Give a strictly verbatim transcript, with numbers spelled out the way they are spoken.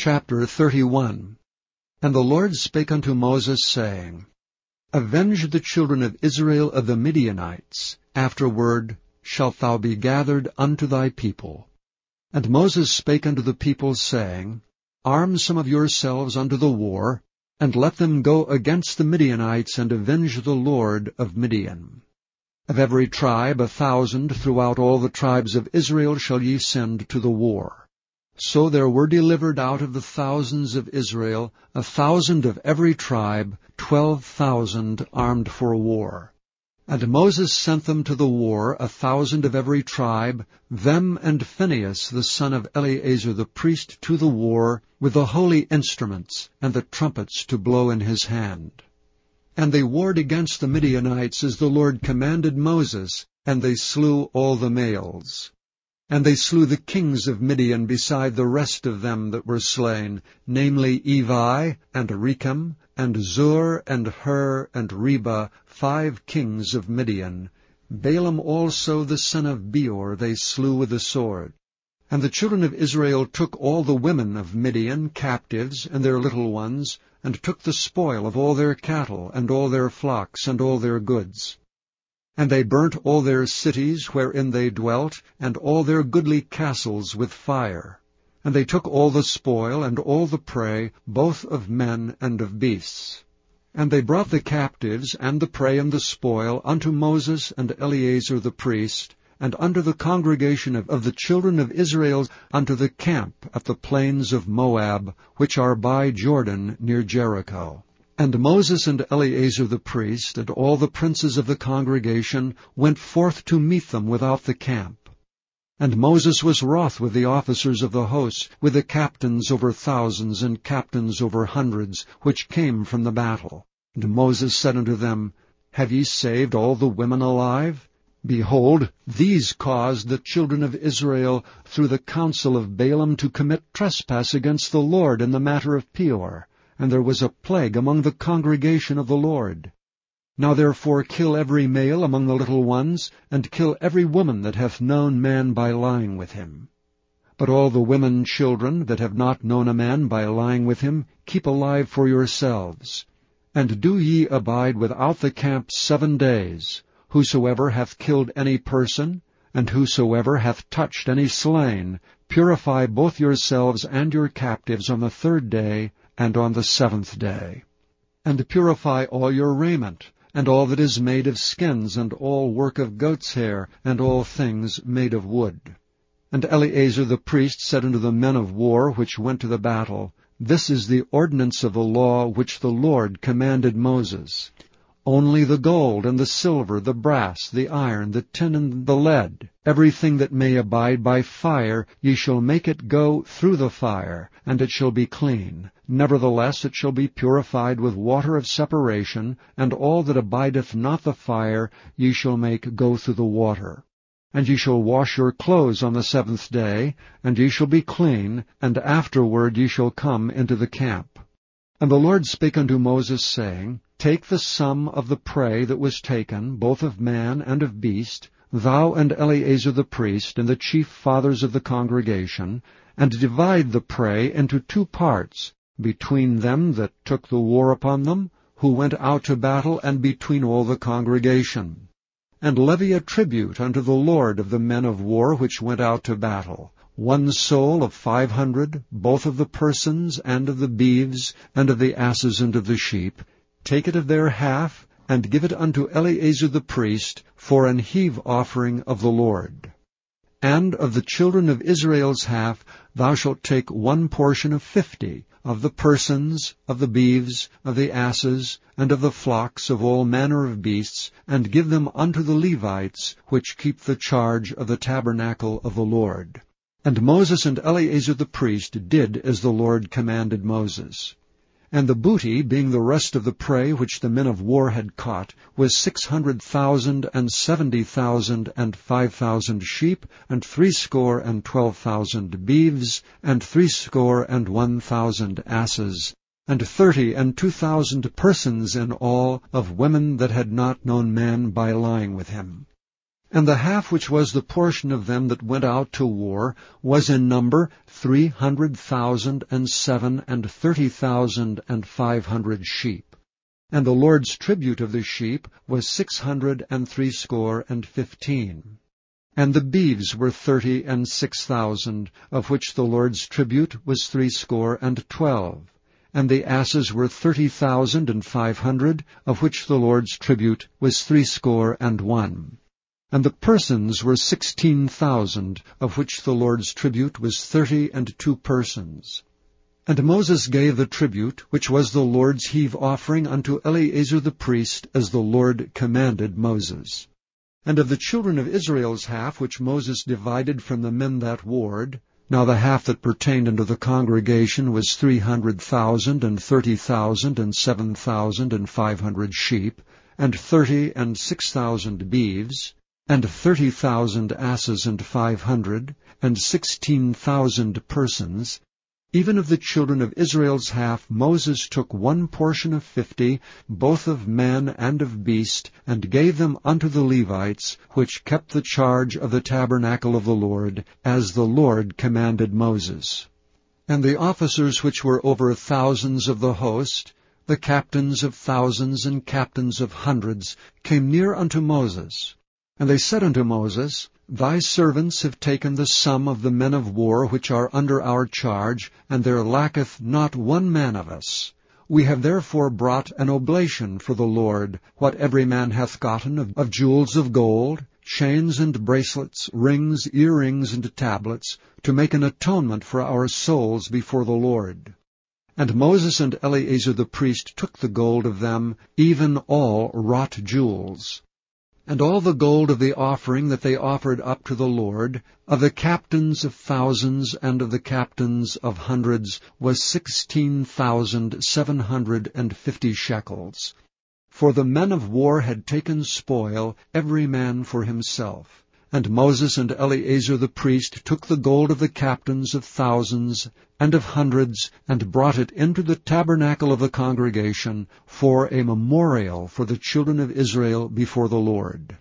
Chapter thirty-one. And the Lord spake unto Moses, saying, Avenge the children of Israel of the Midianites. Afterward shalt thou be gathered unto thy people. And Moses spake unto the people, saying, Arm some of yourselves unto the war, and let them go against the Midianites, and avenge the Lord of Midian. Of every tribe a thousand throughout all the tribes of Israel shall ye send to the war. So there were delivered out of the thousands of Israel a thousand of every tribe, twelve thousand armed for war. And Moses sent them to the war, a thousand of every tribe, them and Phinehas the son of Eleazar the priest to the war, with the holy instruments, and the trumpets to blow in his hand. And they warred against the Midianites as the Lord commanded Moses, and they slew all the males. And they slew the kings of Midian beside the rest of them that were slain, namely Evi, and Rechem, and Zur, and Hur, and Reba, five kings of Midian. Balaam also the son of Beor they slew with the sword. And the children of Israel took all the women of Midian captives, and their little ones, and took the spoil of all their cattle, and all their flocks, and all their goods. And they burnt all their cities wherein they dwelt, and all their goodly castles with fire. And they took all the spoil, and all the prey, both of men and of beasts. And they brought the captives, and the prey, and the spoil, unto Moses and Eleazar the priest, and unto the congregation of, of the children of Israel, unto the camp at the plains of Moab, which are by Jordan near Jericho. And Moses and Eleazar the priest, and all the princes of the congregation, went forth to meet them without the camp. And Moses was wroth with the officers of the hosts, with the captains over thousands, and captains over hundreds, which came from the battle. And Moses said unto them, Have ye saved all the women alive? Behold, these caused the children of Israel through the counsel of Balaam to commit trespass against the Lord in the matter of Peor. And there was a plague among the congregation of the Lord. Now therefore kill every male among the little ones, and kill every woman that hath known man by lying with him. But all the women children that have not known a man by lying with him, keep alive for yourselves. And do ye abide without the camp seven days. Whosoever hath killed any person, and whosoever hath touched any slain, purify both yourselves and your captives on the third day, and on the seventh day. And purify all your raiment, and all that is made of skins, and all work of goat's hair, and all things made of wood. And Eleazar the priest said unto the men of war which went to the battle, This is the ordinance of the law which the Lord commanded Moses. Only the gold, and the silver, the brass, the iron, the tin, and the lead, everything that may abide by fire, ye shall make it go through the fire, and it shall be clean. Nevertheless it shall be purified with water of separation, and all that abideth not the fire ye shall make go through the water. And ye shall wash your clothes on the seventh day, and ye shall be clean, and afterward ye shall come into the camp. And the Lord spake unto Moses, saying, Take the sum of the prey that was taken, both of man and of beast, thou and Eleazar the priest, and the chief fathers of the congregation, and divide the prey into two parts, between them that took the war upon them, who went out to battle, and between all the congregation. And levy a tribute unto the Lord of the men of war which went out to battle, one soul of five hundred, both of the persons, and of the beeves, and of the asses, and of the sheep. Take it of their half, and give it unto Eleazar the priest, for an heave offering of the Lord. And of the children of Israel's half thou shalt take one portion of fifty, of the persons, of the beeves, of the asses, and of the flocks of all manner of beasts, and give them unto the Levites, which keep the charge of the tabernacle of the Lord. And Moses and Eleazar the priest did as the Lord commanded Moses. And the booty, being the rest of the prey which the men of war had caught, was six hundred thousand, and seventy thousand, and five thousand sheep, and threescore and twelve thousand beeves, and threescore and one thousand asses, and thirty and two thousand persons in all, of women that had not known man by lying with him. And the half which was the portion of them that went out to war was in number three hundred thousand and seven and thirty thousand and five hundred sheep. And the Lord's tribute of the sheep was six hundred and threescore and fifteen. And the beeves were thirty and six thousand, of which the Lord's tribute was threescore and twelve. And the asses were thirty thousand and five hundred, of which the Lord's tribute was threescore and one. And the persons were sixteen thousand, of which the Lord's tribute was thirty and two persons. And Moses gave the tribute, which was the Lord's heave offering, unto Eleazar the priest, as the Lord commanded Moses. And of the children of Israel's half, which Moses divided from the men that warred, now the half that pertained unto the congregation was three hundred thousand, and thirty thousand, and seven thousand, and five hundred sheep, and thirty and six thousand beeves, and thirty thousand asses and five hundred, and sixteen thousand persons. Even of the children of Israel's half Moses took one portion of fifty, both of man and of beast, and gave them unto the Levites, which kept the charge of the tabernacle of the Lord, as the Lord commanded Moses. And the officers which were over thousands of the host, the captains of thousands and captains of hundreds, came near unto Moses. And they said unto Moses, Thy servants have taken the sum of the men of war which are under our charge, and there lacketh not one man of us. We have therefore brought an oblation for the Lord, what every man hath gotten of, of jewels of gold, chains and bracelets, rings, earrings, and tablets, to make an atonement for our souls before the Lord. And Moses and Eleazar the priest took the gold of them, even all wrought jewels. And all the gold of the offering that they offered up to the Lord, of the captains of thousands and of the captains of hundreds, was sixteen thousand seven hundred and fifty shekels. For the men of war had taken spoil, every man for himself. And Moses and Eleazar the priest took the gold of the captains of thousands and of hundreds, and brought it into the tabernacle of the congregation, for a memorial for the children of Israel before the Lord.